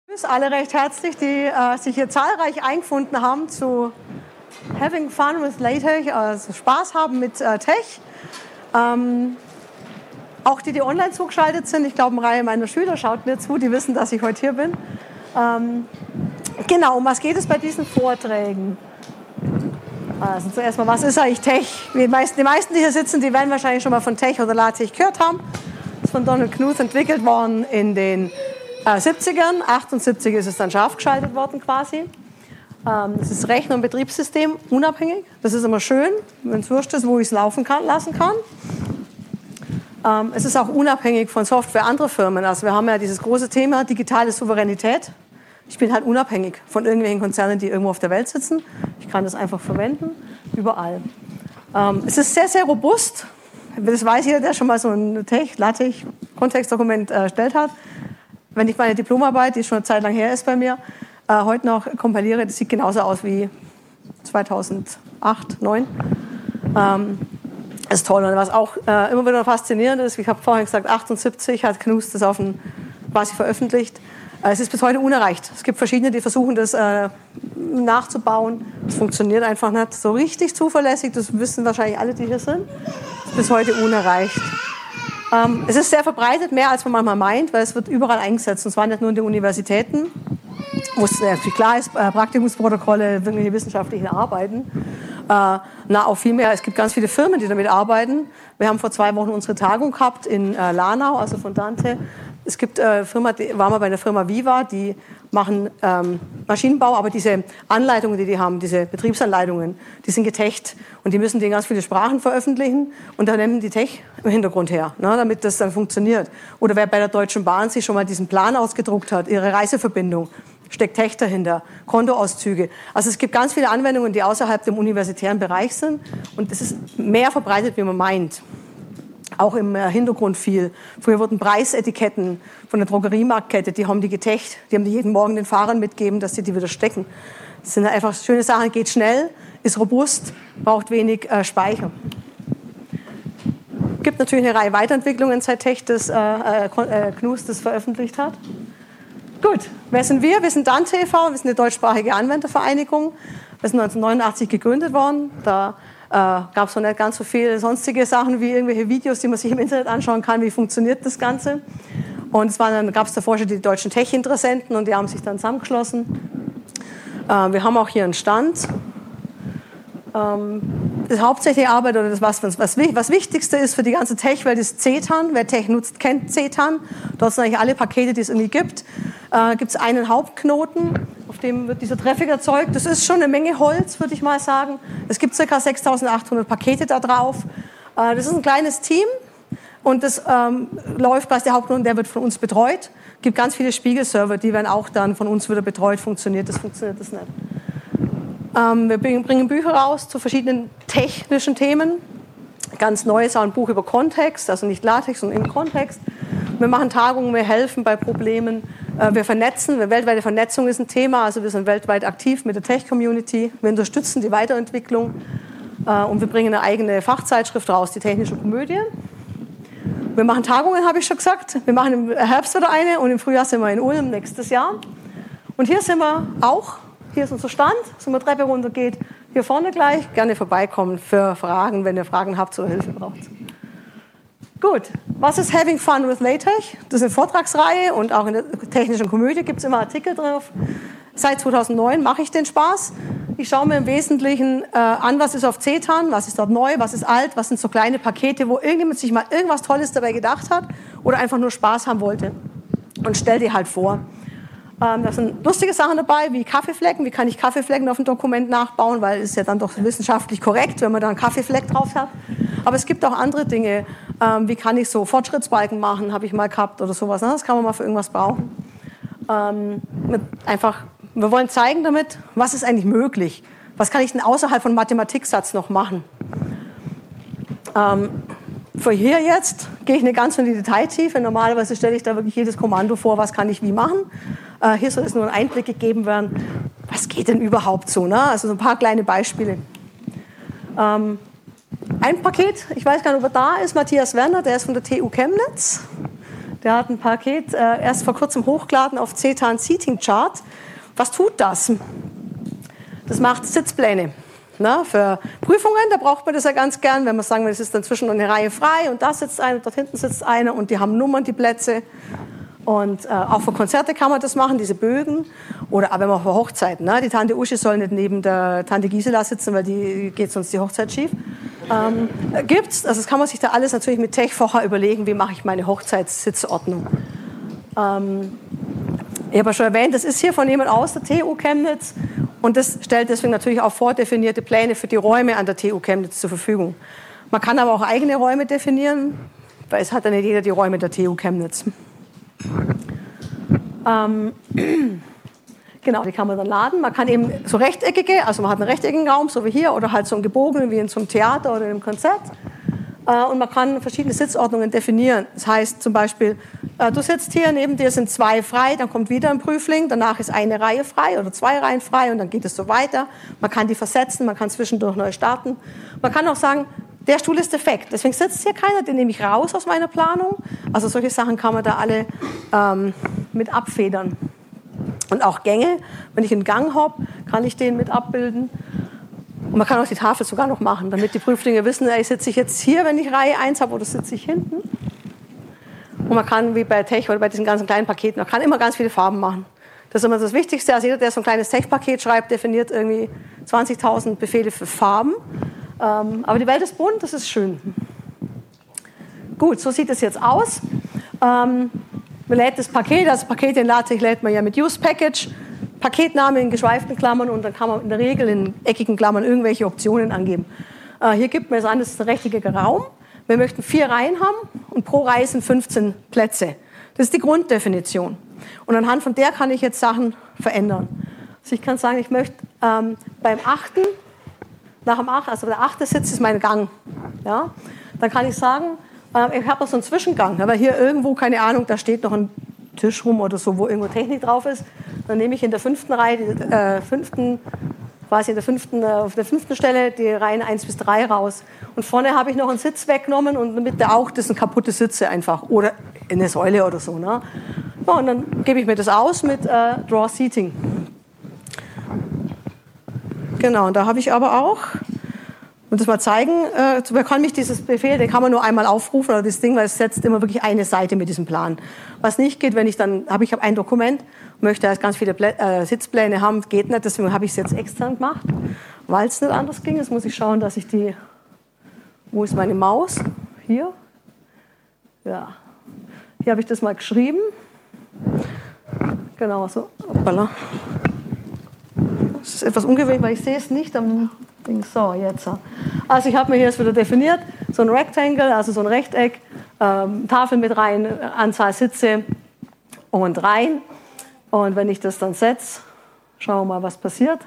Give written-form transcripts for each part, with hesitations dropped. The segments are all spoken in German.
Ich begrüße alle recht herzlich, die sich hier zahlreich eingefunden haben zu Having Fun with LaTeX, also Spaß haben mit Tech. Auch die online zugeschaltet sind, ich glaube, eine Reihe meiner Schüler schaut mir zu, die wissen, dass ich heute hier bin. Genau, um was geht es bei diesen Vorträgen? Also zuerst mal, was ist eigentlich Tech? Die meisten, die hier sitzen, die werden wahrscheinlich schon mal von Tech oder LaTeX gehört haben. Das ist von Donald Knuth entwickelt worden in den 70ern. 78 ist es dann scharf geschaltet worden quasi. Das ist Rechner- und Betriebssystem unabhängig. Das ist immer schön, wenn es wurscht ist, wo ich es laufen lassen kann. Es ist auch unabhängig von Software anderer Firmen. Also wir haben ja dieses große Thema digitale Souveränität. Ich bin halt unabhängig von irgendwelchen Konzernen, die irgendwo auf der Welt sitzen. Ich kann das einfach verwenden, überall. Es ist sehr, sehr robust. Das weiß jeder, der schon mal so ein LaTeX-Kontextdokument erstellt hat. Wenn ich meine Diplomarbeit, die schon eine Zeit lang her ist bei mir, heute noch kompiliere, das sieht genauso aus wie 2008, 2009. Das ist toll. Und was auch immer wieder faszinierend ist, ich habe vorhin gesagt, 78 hat Knuth das quasi veröffentlicht. Es ist bis heute unerreicht. Es gibt verschiedene, die versuchen, das nachzubauen. Es funktioniert einfach nicht so richtig zuverlässig. Das wissen wahrscheinlich alle, die hier sind. Es ist bis heute unerreicht. Es ist sehr verbreitet, mehr als man manchmal meint, weil es wird überall eingesetzt. Und zwar nicht nur in den Universitäten, wo es natürlich klar ist, Praktikumsprotokolle, wirkliche wissenschaftliche Arbeiten. Auch viel mehr. Es gibt ganz viele Firmen, die damit arbeiten. Wir haben vor 2 Wochen unsere Tagung gehabt in Lanau, also von Dante. Es gibt Firma, waren wir bei der Firma Viva, die machen Maschinenbau, aber diese Anleitungen, die haben, diese Betriebsanleitungen, die sind getecht und die müssen die in ganz viele Sprachen veröffentlichen und da nehmen die Tech im Hintergrund her, ne, damit das dann funktioniert. Oder wer bei der Deutschen Bahn sich schon mal diesen Plan ausgedruckt hat, ihre Reiseverbindung, steckt Tech dahinter, Kontoauszüge. Also es gibt ganz viele Anwendungen, die außerhalb dem universitären Bereich sind und das ist mehr verbreitet, wie man meint. Auch im Hintergrund viel. Früher wurden Preisetiketten von der Drogeriemarktkette, die haben die getecht, die haben die jeden Morgen den Fahrern mitgegeben, dass sie die wieder stecken. Das sind einfach schöne Sachen, geht schnell, ist robust, braucht wenig Speicher. Es gibt natürlich eine Reihe Weiterentwicklungen seit Tech, das Knuth das veröffentlicht hat. Gut, wer sind wir? Wir sind Dante e.V., wir sind eine deutschsprachige Anwendervereinigung. Wir sind 1989 gegründet worden. Da gab es noch nicht ganz so viele sonstige Sachen wie irgendwelche Videos, die man sich im Internet anschauen kann, wie funktioniert das Ganze. Und dann gab es davor schon die deutschen Tech-Interessenten und die haben sich dann zusammengeschlossen. Wir haben auch hier einen Stand. Das hauptsächliche Arbeit oder das, was Wichtigste ist für die ganze Tech-Welt ist CTAN. Wer Tech nutzt, kennt CTAN. Dort sind eigentlich alle Pakete, die es irgendwie gibt. Gibt es einen Hauptknoten, auf dem wird dieser Traffic erzeugt. Das ist schon eine Menge Holz, würde ich mal sagen. Es gibt ca. 6.800 Pakete da drauf. Das ist ein kleines Team und das läuft, was der Hauptknoten, der wird von uns betreut. Es gibt ganz viele Spiegelserver, die werden auch dann von uns wieder betreut. Funktioniert das nicht. Wir bringen Bücher raus zu verschiedenen technischen Themen. Ganz neu ist auch ein Buch über Kontext, also nicht LaTeX, sondern im Kontext. Wir machen Tagungen, wir helfen bei Problemen. Wir vernetzen, weltweite Vernetzung ist ein Thema, also wir sind weltweit aktiv mit der Tech-Community. Wir unterstützen die Weiterentwicklung und wir bringen eine eigene Fachzeitschrift raus, die Technische Komödie. Wir machen Tagungen, habe ich schon gesagt. Wir machen im Herbst wieder eine und im Frühjahr sind wir in Ulm nächstes Jahr. Und hier sind wir auch. Hier ist unser Stand, so eine Treppe runter geht. Hier vorne gleich. Gerne vorbeikommen für Fragen, wenn ihr Fragen habt oder Hilfe braucht. Gut, was ist Having Fun with LaTeX? Das ist eine Vortragsreihe und auch in der Technischen Komödie gibt es immer Artikel drauf. Seit 2009 mache ich den Spaß. Ich schaue mir im Wesentlichen an, was ist auf CTAN, was ist dort neu, was ist alt, was sind so kleine Pakete, wo irgendjemand sich mal irgendwas Tolles dabei gedacht hat oder einfach nur Spaß haben wollte und stell dir halt vor. Da sind lustige Sachen dabei, wie Kaffeeflecken. Wie kann ich Kaffeeflecken auf ein Dokument nachbauen, weil es ist ja dann doch wissenschaftlich korrekt, wenn man da einen Kaffeefleck drauf hat. Aber es gibt auch andere Dinge. Wie kann ich so Fortschrittsbalken machen, habe ich mal gehabt oder sowas. Das kann man mal für irgendwas brauchen. Wir wollen zeigen damit, was ist eigentlich möglich. Was kann ich denn außerhalb von Mathematiksatz noch machen? Für hier jetzt gehe ich nicht ganz in die Detailtiefe. Normalerweise stelle ich da wirklich jedes Kommando vor, was kann ich wie machen. Hier soll es nur ein Einblick gegeben werden, was geht denn überhaupt so. Ne? Also so ein paar kleine Beispiele. Ein Paket, ich weiß gar nicht, ob er da ist, Matthias Werner, der ist von der TU Chemnitz. Der hat ein Paket erst vor kurzem hochgeladen auf CETAN Seating Chart. Was tut das? Das macht Sitzpläne. Na, für Prüfungen, da braucht man das ja ganz gern, wenn man sagen will, es ist dann zwischen eine Reihe frei und da sitzt einer, dort hinten sitzt einer und die haben Nummern, die Plätze. Und auch für Konzerte kann man das machen, diese Bögen. Oder auch wenn man für Hochzeiten, ne? Die Tante Uschi soll nicht neben der Tante Gisela sitzen, weil die geht sonst die Hochzeit schief. Gibt's, also das kann man sich da alles natürlich mit Tech vorher überlegen, wie mache ich meine Hochzeitssitzordnung. Ich habe ja schon erwähnt, das ist hier von jemand aus der TU Chemnitz und das stellt deswegen natürlich auch vordefinierte Pläne für die Räume an der TU Chemnitz zur Verfügung. Man kann aber auch eigene Räume definieren, weil es hat ja nicht jeder die Räume der TU Chemnitz. Genau, die kann man dann laden. Man kann eben so rechteckige, also man hat einen rechteckigen Raum, so wie hier, oder halt so einen gebogenen, wie in so einem Theater oder in einem Konzert. Und man kann verschiedene Sitzordnungen definieren. Das heißt zum Beispiel, du sitzt hier, neben dir sind 2 frei, dann kommt wieder ein Prüfling, danach ist eine Reihe frei oder 2 Reihen frei und dann geht es so weiter. Man kann die versetzen, man kann zwischendurch neu starten. Man kann auch sagen, der Stuhl ist defekt, deswegen sitzt hier keiner, den nehme ich raus aus meiner Planung. Also solche Sachen kann man da alle mit abfedern. Und auch Gänge, wenn ich einen Gang habe, kann ich den mit abbilden. Und man kann auch die Tafel sogar noch machen, damit die Prüflinge wissen, ey, sitze ich jetzt hier, wenn ich Reihe 1 habe, oder sitze ich hinten. Und man kann, wie bei Tech oder bei diesen ganzen kleinen Paketen, man kann immer ganz viele Farben machen. Das ist immer das Wichtigste. Also jeder, der so ein kleines Tech-Paket schreibt, definiert irgendwie 20.000 Befehle für Farben. Aber die Welt ist bunt, das ist schön. Gut, so sieht es jetzt aus. Man lädt das Paket, das Paket in LaTeX lädt man ja mit Use Package, Paketname in geschweiften Klammern und dann kann man in der Regel in eckigen Klammern irgendwelche Optionen angeben. Hier gibt man es an, das ist ein rechteckiger Raum. Wir möchten 4 Reihen haben und pro Reihe sind 15 Plätze. Das ist die Grunddefinition. Und anhand von der kann ich jetzt Sachen verändern. Also ich kann sagen, ich möchte beim 8., nach dem 8., also der 8. Sitz ist mein Gang. Ja? Dann kann ich sagen, ich habe noch so einen Zwischengang, weil hier irgendwo, keine Ahnung, da steht noch ein Tisch rum oder so, wo irgendwo Technik drauf ist. Dann nehme ich in der 5. Reihe, auf der 5. Stelle die Reihen 1 bis 3 raus. Und vorne habe ich noch einen Sitz weggenommen und mit der auch, das sind kaputte Sitze einfach. Oder eine Säule oder so. Ne? Ja, und dann gebe ich mir das aus mit Draw Seating. Genau, und da habe ich aber auch, und das mal zeigen, man kann mich dieses Befehl, den kann man nur einmal aufrufen, oder das Ding, weil es setzt immer wirklich eine Seite mit diesem Plan. Was nicht geht, wenn ich dann, ich habe ein Dokument, möchte jetzt ganz viele Sitzpläne haben, geht nicht, deswegen habe ich es jetzt extern gemacht, weil es nicht anders ging. Jetzt muss ich schauen, dass ich die, wo ist meine Maus? Hier? Ja. Hier habe ich das mal geschrieben. Genau, so. Hoppala. Das ist etwas ungewöhnlich, weil ich sehe es nicht am Ding. So, jetzt. Also ich habe mir hier jetzt wieder definiert, so ein Rectangle, also so ein Rechteck, Tafel mit rein, Anzahl Sitze und Reihen. Und wenn ich das dann setze, schauen wir mal, was passiert.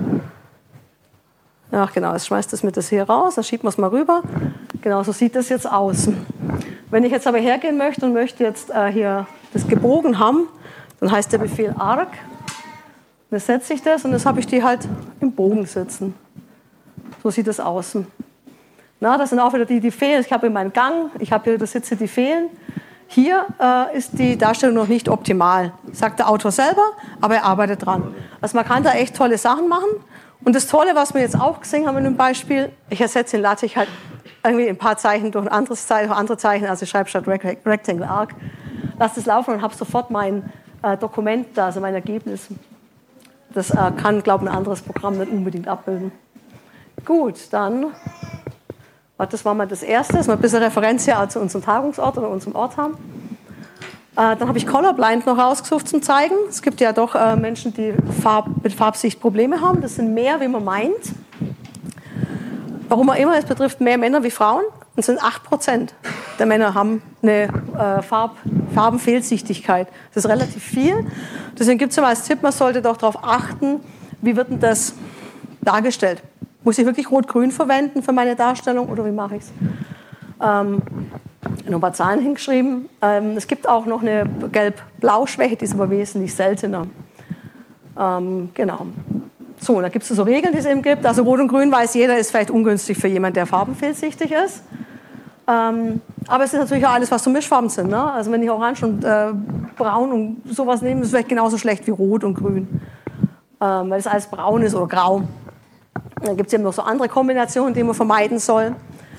Ach genau, jetzt schmeißt das mit das hier raus, dann schiebt man es mal rüber. Genau, so sieht das jetzt aus. Wenn ich jetzt aber hergehen möchte und möchte jetzt hier das gebogen haben, dann heißt der Befehl arc. Dann setze ich das und jetzt habe ich die halt im Bogen sitzen. So sieht das aus. Na, das sind auch wieder die, die fehlen. Ich habe hier meinen Gang, ich habe hier Sitze, die fehlen. Hier ist die Darstellung noch nicht optimal, sagt der Autor selber, aber er arbeitet dran. Also man kann da echt tolle Sachen machen. Und das Tolle, was wir jetzt auch gesehen haben in dem Beispiel, ich ersetze in LaTeX halt irgendwie ein paar Zeichen durch ein anderes Zeichen, durch andere Zeichen, also ich schreibe statt Rectangle Arc, lasse das laufen und habe sofort mein Dokument da, also mein Ergebnis. Das kann, glaube ich, ein anderes Programm nicht unbedingt abbilden. Gut, dann, das war mal das Erste, dass wir ein bisschen Referenz hier zu unserem Tagungsort oder unserem Ort haben. Dann habe ich Colorblind noch rausgesucht zum Zeigen. Es gibt ja doch Menschen, die mit Farbsicht Probleme haben. Das sind mehr, wie man meint. Warum auch immer, es betrifft mehr Männer wie Frauen. Und es sind 8% der Männer haben eine Farbenfehlsichtigkeit. Das ist relativ viel. Deswegen gibt es immer als Tipp, man sollte doch darauf achten, wie wird denn das dargestellt. Muss ich wirklich Rot-Grün verwenden für meine Darstellung oder wie mache ich es? Noch ein paar Zahlen hingeschrieben. Es gibt auch noch eine Gelb-Blau-Schwäche, die ist aber wesentlich seltener. Genau. So, da gibt es so Regeln, die es eben gibt. Also Rot und Grün weiß jeder, ist vielleicht ungünstig für jemanden, der farbenfehlsichtig ist. Aber es ist natürlich auch alles, was so Mischfarben sind. Ne? Also wenn ich Orange und Braun und sowas nehme, ist es vielleicht genauso schlecht wie Rot und Grün. Weil es alles braun ist oder grau. Dann gibt es eben noch so andere Kombinationen, die man vermeiden soll.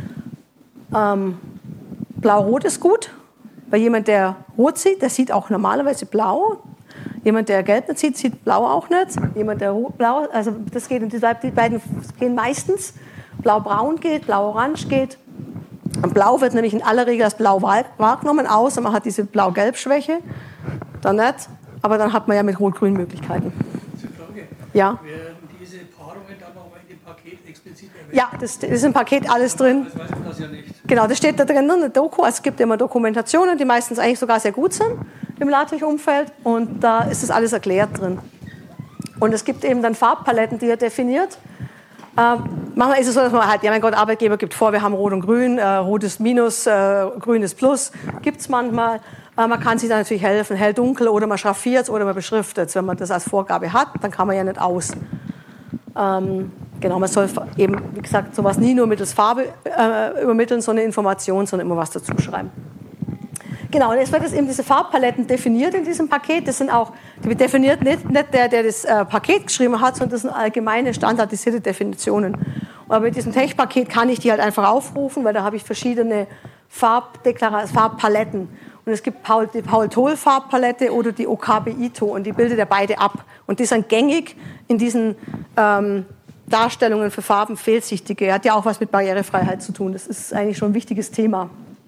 Blau-Rot ist gut, weil jemand, der Rot sieht, der sieht auch normalerweise blau. Jemand, der Gelb nicht sieht, sieht Blau auch nicht. Jemand, der Blau, also das geht, die beiden gehen meistens. Blau-Braun geht, Blau-Orange geht. Und Blau wird nämlich in aller Regel als Blau wahrgenommen, außer man hat diese Blau-Gelb-Schwäche. Dann nicht, aber dann hat man ja mit Rot-Grün Möglichkeiten. Frage. Ja. Werden diese Paarungen dann nochmal in dem Paket explizit erwähnt? Ja, das ist im Paket alles drin. Das weiß man das ja nicht. Genau, das steht da drin in der Doku. Also es gibt immer Dokumentationen, die meistens eigentlich sogar sehr gut sind im LaTeX-Umfeld. Und da ist das alles erklärt drin. Und es gibt eben dann Farbpaletten, die er definiert. Manchmal ist es so, dass man halt, ja mein Gott, Arbeitgeber gibt vor, wir haben Rot und Grün, Rot ist Minus, Grün ist Plus. Gibt es manchmal. Man kann sich dann natürlich helfen, hell-dunkel oder man schraffiert es oder man beschriftet es. Wenn man das als Vorgabe hat, dann kann man ja nicht aus. Genau, man soll eben, wie gesagt, sowas nie nur mittels Farbe übermitteln, so eine Information, sondern immer was dazu schreiben. Genau, und jetzt wird es eben diese Farbpaletten definiert in diesem Paket. Das sind auch, die definiert nicht der das Paket geschrieben hat, sondern das sind allgemeine, standardisierte Definitionen. Aber mit diesem Tech-Paket kann ich die halt einfach aufrufen, weil da habe ich verschiedene Farbpaletten. Und es gibt die Paul-Toll-Farbpalette oder die OKB-ITO und die bildet er beide ab. Und die sind gängig in diesen Darstellungen für Farben Fehlsichtige. Hat ja auch was mit Barrierefreiheit zu tun. Das ist eigentlich schon ein wichtiges Thema.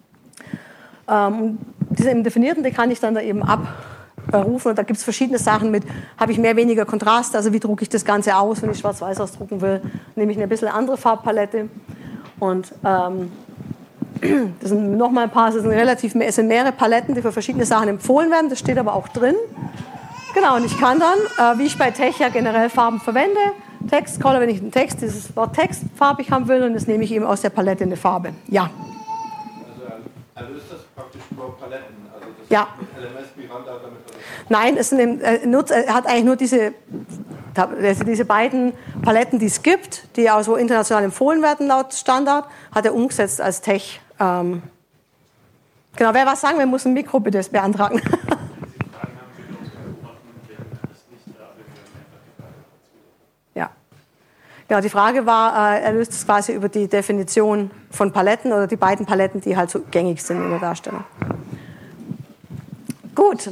Diese eben definierten, die kann ich dann da eben abrufen. Und da gibt es verschiedene Sachen mit, habe ich mehr, weniger Kontrast, also wie drucke ich das Ganze aus, wenn ich schwarz-weiß ausdrucken will, nehme ich eine bisschen andere Farbpalette. Und das sind nochmal ein paar, es sind mehrere Paletten, die für verschiedene Sachen empfohlen werden, das steht aber auch drin. Genau, und ich kann dann, wie ich bei Tech ja generell Farben verwende, Textcolor, wenn ich einen Text, dieses Wort Text farbig haben will, und das nehme ich eben aus der Palette eine Farbe. Ja. Also ist das praktisch nur Paletten? Also das ja. Mit LMS, Miranda, damit Nein, er hat eigentlich nur diese beiden Paletten, die es gibt, die auch so international empfohlen werden laut Standard, hat er umgesetzt als Tech. Genau, wer was sagen will, muss ein Mikro bitte beantragen. Ja. Genau, die Frage war, er löst es quasi über die Definition von Paletten oder die beiden Paletten, die halt so gängig sind in der Darstellung. Gut.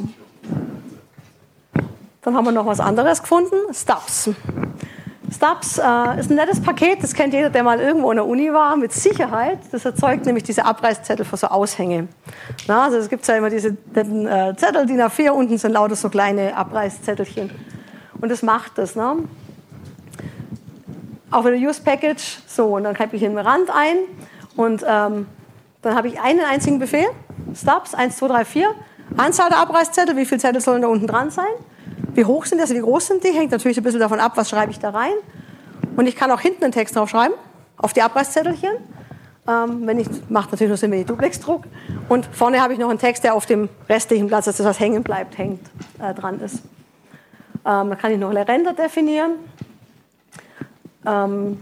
Dann haben wir noch was anderes gefunden, Stubs. Stubs ist ein nettes Paket, das kennt jeder, der mal irgendwo in der Uni war, mit Sicherheit. Das erzeugt nämlich diese Abreißzettel für so Aushänge. Na, also es gibt ja immer diese Zettel, DIN A4, unten sind lauter so kleine Abreißzettelchen. Und das macht das. Ne? Auch wieder Use Package, so, und dann greife ich in den Rand ein und dann habe ich einen einzigen Befehl, Stubs, 1, 2, 3, 4, Anzahl der Abreißzettel, wie viele Zettel sollen da unten dran sein, wie hoch sind die, also wie groß sind die, hängt natürlich ein bisschen davon ab, was schreibe ich da rein. Und ich kann auch hinten einen Text draufschreiben, auf die Abreißzettelchen, macht natürlich nur Sinn, wenn ich Duplex druck. Und vorne habe ich noch einen Text, der auf dem restlichen Platz, dass das was hängen bleibt, dran ist. Dann kann ich noch eine Ränder definieren. Man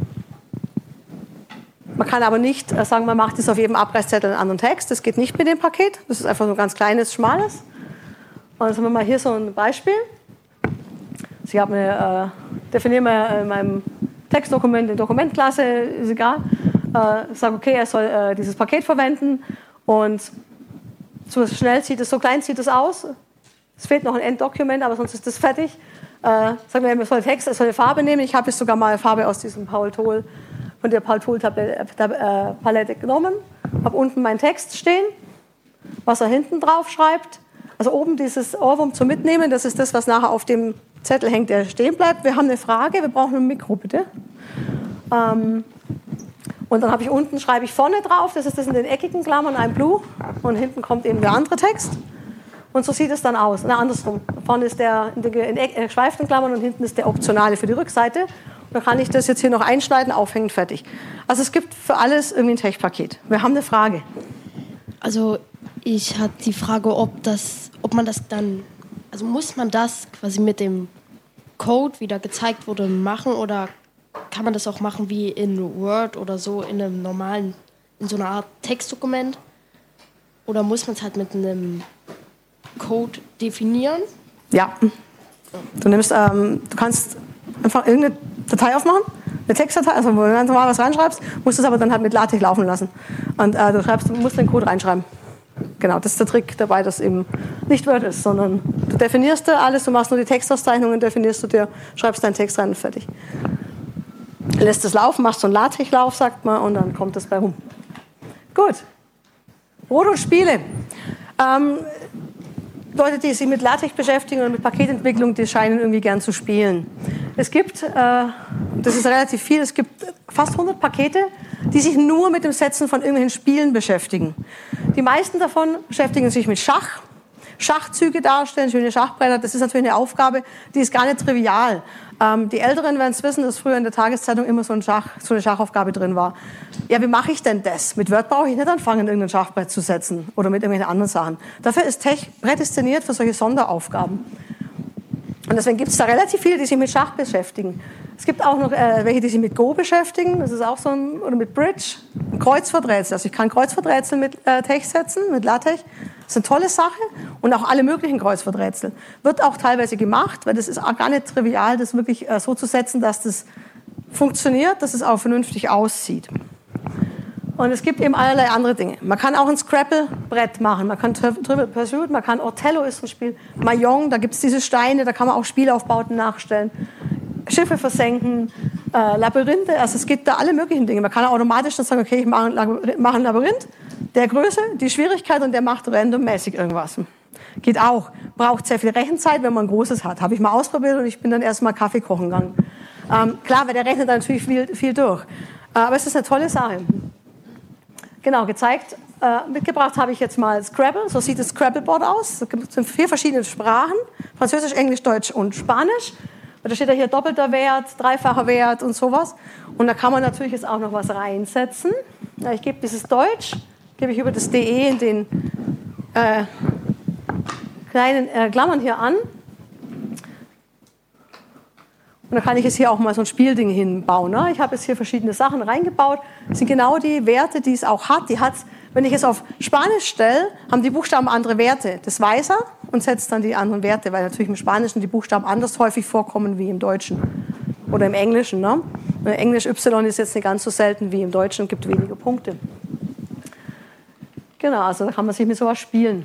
kann aber nicht sagen, man macht das auf jedem Abreißzettel einen anderen Text. Das geht nicht mit dem Paket. Das ist einfach so ein ganz kleines, schmales. Und jetzt haben wir mal hier so ein Beispiel. Also ich definiere mal in meinem Textdokument, die Dokumentklasse, ist egal. Ich sage, okay, er soll dieses Paket verwenden. Und so klein sieht es aus. Es fehlt noch ein Enddokument, aber sonst ist das fertig. Sagen wir, er soll Text, er soll eine Farbe nehmen. Ich habe jetzt sogar mal Farbe aus diesem von der Paul-Toll-Palette genommen. Habe unten meinen Text stehen, was er hinten drauf schreibt. Also oben dieses Ohrwurm zum Mitnehmen, das ist das, was nachher auf dem Zettel hängt, der stehen bleibt. Wir haben eine Frage, wir brauchen ein Mikro, bitte. Und dann habe ich unten, schreibe ich vorne drauf, das ist das in den eckigen Klammern, ein Blue. Und hinten kommt eben der andere Text. Und so sieht es dann aus. Na, andersrum. Vorne ist der in geschweiften Klammern und hinten ist der optionale für die Rückseite. Und dann kann ich das jetzt hier noch einschneiden, aufhängen, fertig. Also es gibt für alles irgendwie ein Tech-Paket. Wir haben eine Frage. Also ich hatte die Frage, ob man das dann, also muss man das quasi mit dem Code, wie da gezeigt wurde, machen oder kann man das auch machen wie in Word oder so in einem normalen in so einer Art Textdokument? Oder muss man es halt mit einem Code definieren? Ja. Du kannst einfach irgendeine Datei aufmachen, eine Textdatei, also wo du ganz normal was reinschreibst, musst es aber dann halt mit LaTeX laufen lassen. Und du musst den Code reinschreiben. Genau, das ist der Trick dabei, dass eben nicht Word ist, sondern du definierst dir alles, du machst nur die Textauszeichnungen, definierst du dir, schreibst deinen Text rein und fertig. Lässt es laufen, machst so einen LaTeX-Lauf, sagt man, und dann kommt das bei rum. Gut. Brot und Spiele. Leute, die sich mit LaTeX beschäftigen und mit Paketentwicklung, die scheinen irgendwie gern zu spielen. Es gibt, das ist relativ viel, es gibt fast 100 Pakete, die sich nur mit dem Setzen von irgendwelchen Spielen beschäftigen. Die meisten davon beschäftigen sich mit Schach, Schachzüge darstellen, schöne Schachbretter. Das ist natürlich eine Aufgabe, die ist gar nicht trivial. Die Älteren werden es wissen, dass früher in der Tageszeitung immer so eine Schachaufgabe drin war. Ja, wie mache ich denn das? Mit Word brauche ich nicht anfangen, irgendein Schachbrett zu setzen oder mit irgendwelchen anderen Sachen. Dafür ist Tech prädestiniert für solche Sonderaufgaben. Und deswegen gibt es da relativ viele, die sich mit Schach beschäftigen. Es gibt auch noch welche, die sich mit Go beschäftigen. Das ist auch so oder mit Bridge, ein Kreuzworträtsel. Also ich kann Kreuzworträtsel mit Tech setzen, mit LaTeX. Das ist eine tolle Sache. Und auch alle möglichen Kreuzworträtsel. Wird auch teilweise gemacht, weil das ist auch gar nicht trivial, das wirklich so zu setzen, dass das funktioniert, dass es auch vernünftig aussieht. Und es gibt eben allerlei andere Dinge. Man kann auch ein Scrabble-Brett machen. Man kann Trivial Pursuit, man kann Othello ist ein Spiel. Mahjong, da gibt es diese Steine, da kann man auch Spielaufbauten nachstellen. Schiffe versenken, Labyrinthe, also es gibt da alle möglichen Dinge. Man kann automatisch dann sagen, okay, ich mache ein Labyrinth, der Größe, die Schwierigkeit und der macht randommäßig irgendwas. Geht auch. Braucht sehr viel Rechenzeit, wenn man ein großes hat. Habe ich mal ausprobiert und ich bin dann erst mal Kaffee kochen gegangen. Klar, weil der rechnet dann natürlich viel durch. Aber es ist eine tolle Sache. Genau, gezeigt. Mitgebracht habe ich jetzt mal Scrabble. So sieht das Scrabble-Board aus. Es sind 4 verschiedene Sprachen. Französisch, Englisch, Deutsch und Spanisch. Da steht ja hier doppelter Wert, dreifacher Wert und sowas. Und da kann man natürlich jetzt auch noch was reinsetzen. Ja, ich gebe dieses Deutsch, gebe ich über das DE in den kleinen Klammern hier an. Und dann kann ich jetzt hier auch mal so ein Spielding hinbauen. Ne? Ich habe jetzt hier verschiedene Sachen reingebaut. Das sind genau die Werte, die es auch hat. Die hat's, wenn ich es auf Spanisch stelle, haben die Buchstaben andere Werte. Das weiß er und setzt dann die anderen Werte, weil natürlich im Spanischen die Buchstaben anders häufig vorkommen wie im Deutschen oder im Englischen. Ne? Englisch Y ist jetzt nicht ganz so selten wie im Deutschen und gibt wenige Punkte. Genau, also da kann man sich mit sowas spielen.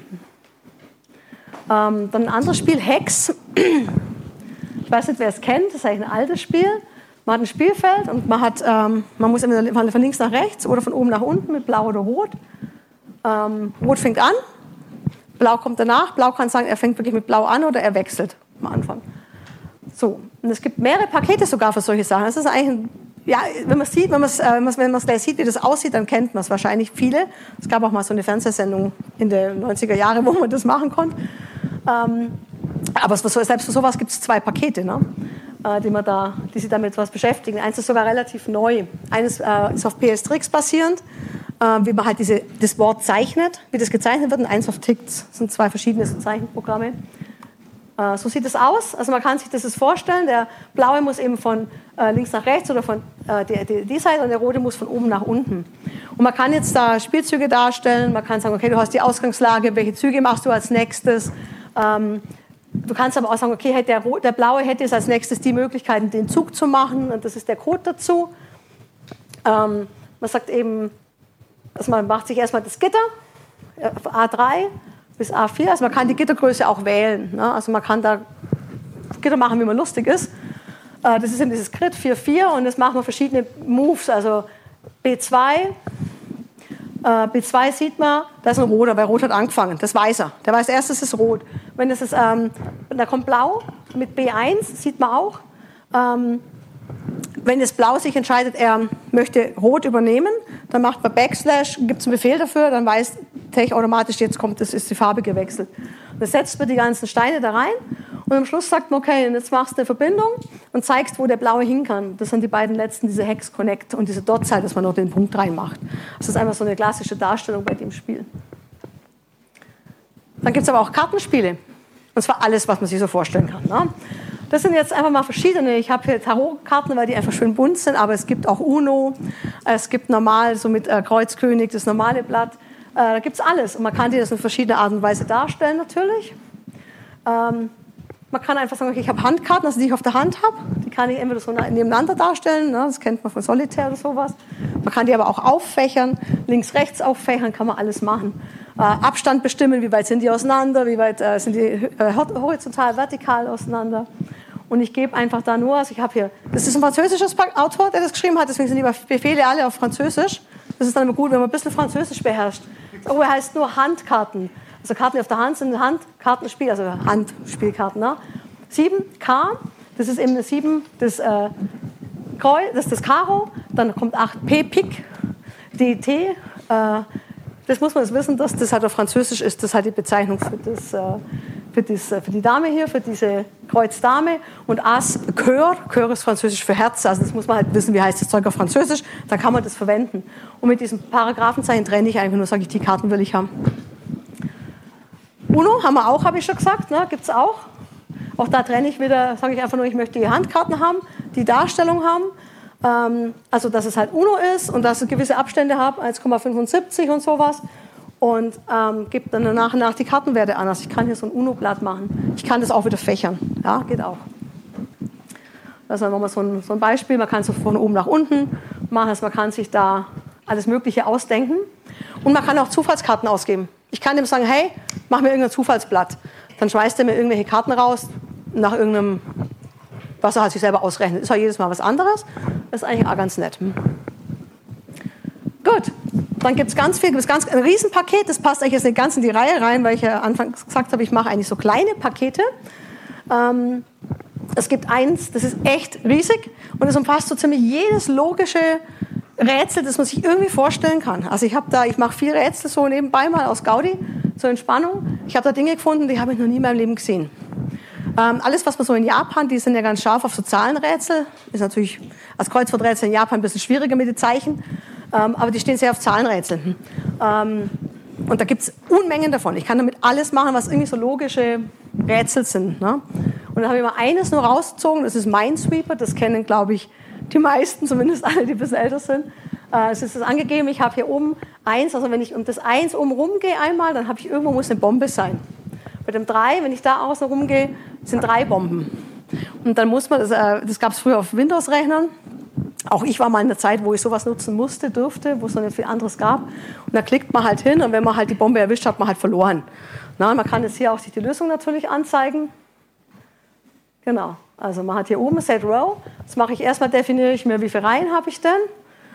Dann ein anderes Spiel, Hex. Ich weiß nicht, wer es kennt, das ist eigentlich ein altes Spiel. Man hat ein Spielfeld und man muss entweder von links nach rechts oder von oben nach unten mit Blau oder Rot. Rot fängt an, Blau kommt danach. Blau kann sagen, er fängt wirklich mit Blau an oder er wechselt am Anfang. So, und es gibt mehrere Pakete sogar für solche Sachen. Das ist eigentlich ja, wenn man es gleich sieht, wie das aussieht, dann kennt man es wahrscheinlich viele. Es gab auch mal so eine Fernsehsendung in den 90er Jahren, wo man das machen konnte. Aber selbst für sowas gibt es 2 Pakete, ne? Die sich damit was beschäftigen. Eins ist sogar relativ neu. Eines ist auf PS-Tricks basierend, wie man halt das Wort zeichnet, wie das gezeichnet wird, und eins auf Ticks. Das sind 2 verschiedene Zeichenprogramme. So sieht es aus. Also man kann sich das vorstellen. Der blaue muss eben von links nach rechts oder von die Seite und der rote muss von oben nach unten. Und man kann jetzt da Spielzüge darstellen. Man kann sagen, okay, du hast die Ausgangslage, welche Züge machst du als nächstes? Du kannst aber auch sagen, okay, der blaue hätte jetzt als nächstes die Möglichkeit, den Zug zu machen. Und das ist der Code dazu. Man sagt eben, also man macht sich erstmal das Gitter, A3 bis A4. Also man kann die Gittergröße auch wählen. Ne? Also man kann da Gitter machen, wie man lustig ist. Das ist eben dieses Grid 4-4 und das machen wir verschiedene Moves. Also B2. B2 sieht man, da ist ein Roter, weil Rot hat angefangen. Das weiß er. Der weiß erst, es ist Rot. Wenn das ist, da kommt Blau mit B1, sieht man auch. Wenn das Blau sich entscheidet, er möchte Rot übernehmen, dann macht man Backslash, gibt es einen Befehl dafür, dann weiß Tech automatisch, jetzt kommt, das ist die Farbe gewechselt. Und dann setzt man die ganzen Steine da rein und am Schluss sagt man, okay, jetzt machst du eine Verbindung und zeigst, wo der Blaue hin kann. Das sind die beiden letzten, diese Hex Connect und diese Dot-Zahl, dass man noch den Punkt reinmacht. Das ist einfach so eine klassische Darstellung bei dem Spiel. Dann gibt es aber auch Kartenspiele. Und zwar alles, was man sich so vorstellen kann. Ne? Das sind jetzt einfach mal verschiedene. Ich habe hier Tarotkarten, weil die einfach schön bunt sind, aber es gibt auch Uno, es gibt normal, so mit Kreuzkönig, das normale Blatt. Da gibt es alles und man kann die das in verschiedene Art und Weise darstellen natürlich. Man kann einfach sagen, okay, ich habe Handkarten, also die ich auf der Hand habe. Die kann ich entweder so nebeneinander darstellen, ne? Das kennt man von Solitär oder sowas. Man kann die aber auch auffächern, links, rechts auffächern, kann man alles machen. Abstand bestimmen, wie weit sind die auseinander, wie weit sind die horizontal, vertikal auseinander. Und ich gebe einfach da nur, also ich habe hier, das ist ein französischer Autor, der das geschrieben hat, deswegen sind die Befehle alle auf Französisch. Das ist dann immer gut, wenn man ein bisschen Französisch beherrscht. Oh, er heißt nur Handkarten. Also Karten, die auf der Hand sind, Handkartenspiel, also Handspielkarten. Ne? 7K, das ist eben eine 7, das Kreuz, das ist das Karo, dann kommt 8P, Pik, DT, das muss man jetzt wissen, dass das halt auf Französisch ist, das ist halt die Bezeichnung für die Dame hier, für diese Kreuz-Dame. Und As, Cœur, Cœur ist Französisch für Herz, also das muss man halt wissen, wie heißt das Zeug auf Französisch, dann kann man das verwenden. Und mit diesem Paragraphenzeichen trenne ich einfach nur, sage ich, die Karten will ich haben. Uno haben wir auch, habe ich schon gesagt, ne? Gibt es auch. Auch da trenne ich wieder, sage ich einfach nur, ich möchte die Handkarten haben, die Darstellung haben. Also, dass es halt Uno ist und dass es gewisse Abstände hat, 1,75 und sowas. Und gebe dann nach und nach die Kartenwerte an. Also, ich kann hier so ein Uno-Blatt machen. Ich kann das auch wieder fächern. Ja, geht auch. Das ist nochmal so ein Beispiel. Man kann es so von oben nach unten machen. Also man kann sich da alles Mögliche ausdenken. Und man kann auch Zufallskarten ausgeben. Ich kann dem sagen, hey, mach mir irgendein Zufallsblatt. Dann schmeißt er mir irgendwelche Karten raus, nach irgendeinem, was er halt sich selber ausrechnet. Ist auch jedes Mal was anderes. Das ist eigentlich auch ganz nett. Gut, dann gibt es ganz viel, ein Riesenpaket, das passt eigentlich jetzt nicht ganz in die Reihe rein, weil ich ja anfangs gesagt habe, ich mache eigentlich so kleine Pakete. Es gibt eins, das ist echt riesig und es umfasst so ziemlich jedes logische Rätsel, das man sich irgendwie vorstellen kann. Also ich mache 4 Rätsel so nebenbei mal aus Gaudi zur Entspannung. Ich habe da Dinge gefunden, die habe ich noch nie in meinem Leben gesehen. Alles, was man so in Japan, die sind ja ganz scharf auf so Zahlenrätsel, ist natürlich als Kreuzworträtsel in Japan ein bisschen schwieriger mit den Zeichen, aber die stehen sehr auf Zahlenrätseln. Und da gibt es Unmengen davon. Ich kann damit alles machen, was irgendwie so logische Rätsel sind. Ne? Und dann habe ich mal eines nur rausgezogen, das ist Minesweeper, das kennen, glaube ich, die meisten, zumindest alle, die ein bisschen älter sind. Es ist das angegeben, ich habe hier oben 1, also wenn ich um das 1 oben rumgehe einmal, dann habe ich irgendwo muss eine Bombe sein. Bei dem 3, wenn ich da außen rumgehe, sind 3 Bomben. Und dann muss man, das gab es früher auf Windows-Rechnern, auch ich war mal in der Zeit, wo ich sowas nutzen musste, durfte, wo es noch nicht viel anderes gab. Und da klickt man halt hin und wenn man halt die Bombe erwischt, hat man halt verloren. Na, man kann jetzt hier auch sich die Lösung natürlich anzeigen. Genau, also man hat hier oben Set Row. Das mache ich erstmal, definiere ich mir, wie viele Reihen habe ich denn.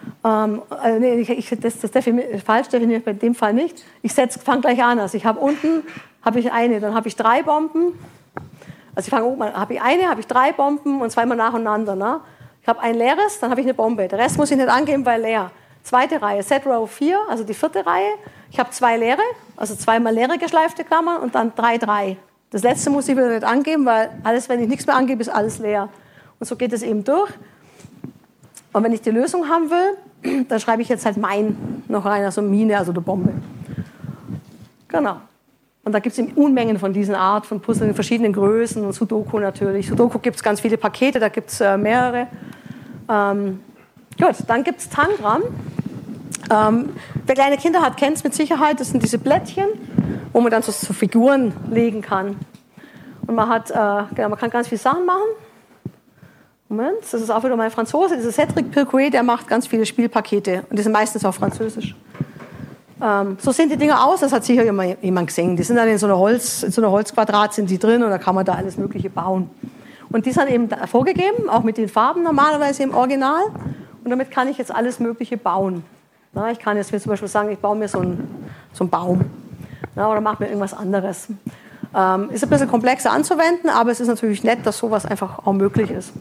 Das falsch definiert bei dem Fall nicht. Ich fange gleich an. Also ich habe unten eine, dann habe ich 3 Bomben. Also ich fange oben an, habe ich 3 Bomben und zweimal nacheinander. Ne? Ich habe ein leeres, dann habe ich eine Bombe. Der Rest muss ich nicht angeben, weil leer. Zweite Reihe, Set Row 4, also die 4. Reihe. Ich habe 2 leere, also 2-mal leere geschleifte Klammern und dann 3, 3. Das letzte muss ich wieder nicht angeben, weil alles, wenn ich nichts mehr angebe, ist alles leer. Und so geht es eben durch. Und wenn ich die Lösung haben will, dann schreibe ich jetzt halt mein noch rein, also Mine, also eine Bombe. Genau. Und da gibt es Unmengen von diesen Art von Puzzle in verschiedenen Größen und Sudoku natürlich. Sudoku gibt es ganz viele Pakete, da gibt es mehrere. Gut, dann gibt es Tangram. Wer kleine Kinder hat, kennt es mit Sicherheit. Das sind diese Blättchen, wo man dann so Figuren legen kann. Und man kann ganz viele Sachen machen. Moment, das ist auch wieder mein Franzose. Dieser Cédric Pircouet, der macht ganz viele Spielpakete. Und die sind meistens auf Französisch. So sehen die Dinger aus, das hat sicher jemand gesehen. Die sind dann in so einer Holzquadrat sind die drin und da kann man da alles Mögliche bauen. Und die sind eben vorgegeben, auch mit den Farben normalerweise im Original. Und damit kann ich jetzt alles Mögliche bauen. Na, ich kann jetzt mir zum Beispiel sagen, ich baue mir so einen Baum. Na, oder mache mir irgendwas anderes. Ist ein bisschen komplexer anzuwenden, aber es ist natürlich nett, dass sowas einfach auch möglich ist.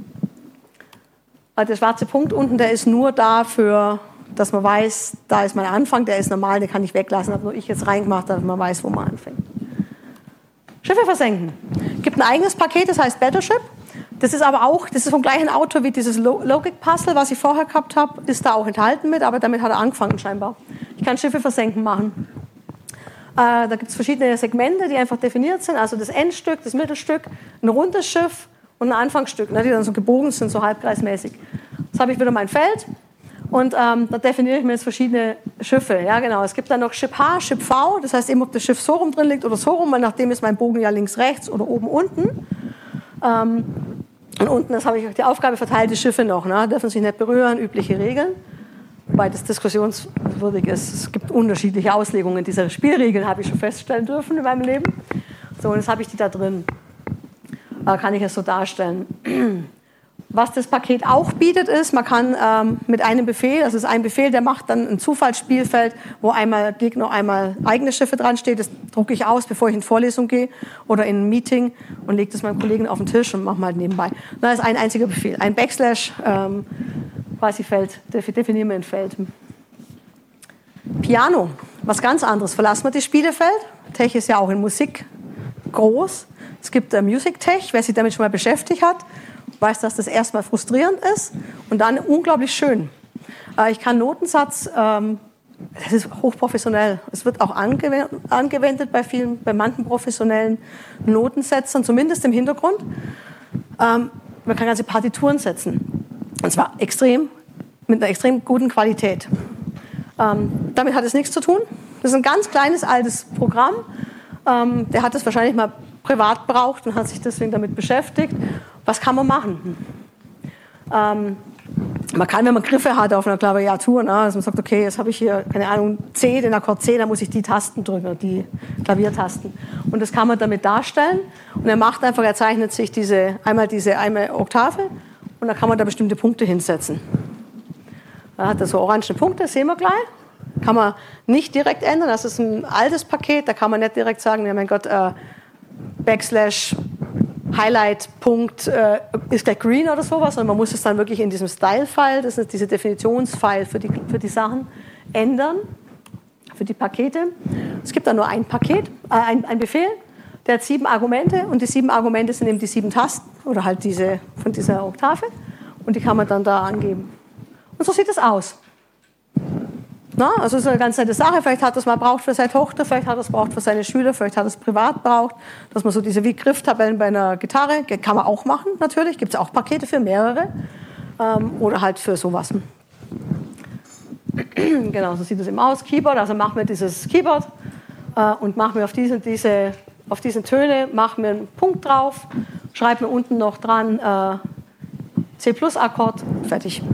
Der schwarze Punkt unten, der ist nur dafür, dass man weiß, da ist mein Anfang, der ist normal, den kann ich weglassen. Habe nur ich jetzt reingemacht, damit man weiß, wo man anfängt. Schiffe versenken. Es gibt ein eigenes Paket, das heißt Battleship. Das ist aber auch, das ist vom gleichen Autor wie dieses Logic Puzzle, was ich vorher gehabt habe, ist da auch enthalten mit, aber damit hat er angefangen scheinbar. Ich kann Schiffe versenken machen. Da gibt es verschiedene Segmente, die einfach definiert sind, also das Endstück, das Mittelstück, ein rundes Schiff und ein Anfangsstück, ne, die dann so gebogen sind, so halbkreismäßig. Jetzt habe ich wieder mein Feld und da definiere ich mir jetzt verschiedene Schiffe. Ja, genau. Es gibt dann noch Schiff H, Schiff V, das heißt eben, ob das Schiff so rum drin liegt oder so rum, weil nachdem ist mein Bogen ja links, rechts oder oben, unten. Und unten, das habe ich die Aufgabe, verteilte Schiffe noch, ne, dürfen sich nicht berühren, übliche Regeln. Wobei das diskussionswürdig ist. Es gibt unterschiedliche Auslegungen dieser Spielregeln, habe ich schon feststellen dürfen in meinem Leben. So, und jetzt habe ich die da drin. Kann ich es so darstellen. Was das Paket auch bietet, ist, man kann mit einem Befehl, das ist ein Befehl, der macht dann ein Zufallsspielfeld, wo einmal Gegner, einmal eigene Schiffe dran steht. Das drucke ich aus, bevor ich in Vorlesung gehe oder in ein Meeting und lege das meinem Kollegen auf den Tisch und mache mal nebenbei. Das ist ein einziger Befehl. Ein Backslash, quasi Feld, definieren wir ein Feld. Piano, was ganz anderes. Verlassen wir das Spielefeld. Tech ist ja auch in Musik groß. Es gibt Music Tech, wer sich damit schon mal beschäftigt hat, weiß, dass das erstmal frustrierend ist und dann unglaublich schön. Ich kann Notensatz, das ist hochprofessionell. Es wird auch angewendet bei manchen professionellen Notensetzern, zumindest im Hintergrund. Man kann ganze Partituren setzen. Und zwar mit einer extrem guten Qualität. Damit hat es nichts zu tun. Das ist ein ganz kleines, altes Programm. Der hat es wahrscheinlich mal privat braucht und hat sich deswegen damit beschäftigt. Was kann man machen? Man kann, wenn man Griffe hat auf einer Klaviatur, dass man sagt, okay, jetzt habe ich hier, keine Ahnung, C, den Akkord C, da muss ich die Tasten drücken, die Klaviertasten. Und das kann man damit darstellen. Und er zeichnet sich einmal Oktave und dann kann man da bestimmte Punkte hinsetzen. Da hat er so orange Punkte, sehen wir gleich. Kann man nicht direkt ändern, das ist ein altes Paket, da kann man nicht direkt sagen, ja mein Gott, Backslash Highlight Punkt ist gleich green oder sowas, sondern man muss es dann wirklich in diesem Style-File, das ist diese Definitionsfile für die Sachen, ändern, für die Pakete. Es gibt dann nur ein Paket, ein Befehl, der hat 7 Argumente und die 7 Argumente sind eben die 7 Tasten oder halt von dieser Oktave und die kann man dann da angeben. Und so sieht es aus. Also es ist eine ganz nette Sache. Vielleicht hat er es mal braucht für seine Tochter, vielleicht hat er es braucht für seine Schüler, vielleicht hat er es privat braucht, dass man so diese wie Grifftabellen bei einer Gitarre, kann man auch machen natürlich, gibt es auch Pakete für mehrere oder halt für sowas. Genau, so sieht es eben aus. Keyboard, also machen wir dieses Keyboard und machen wir auf diese Töne, machen wir einen Punkt drauf, schreiben wir unten noch dran C+-Akkord, fertig.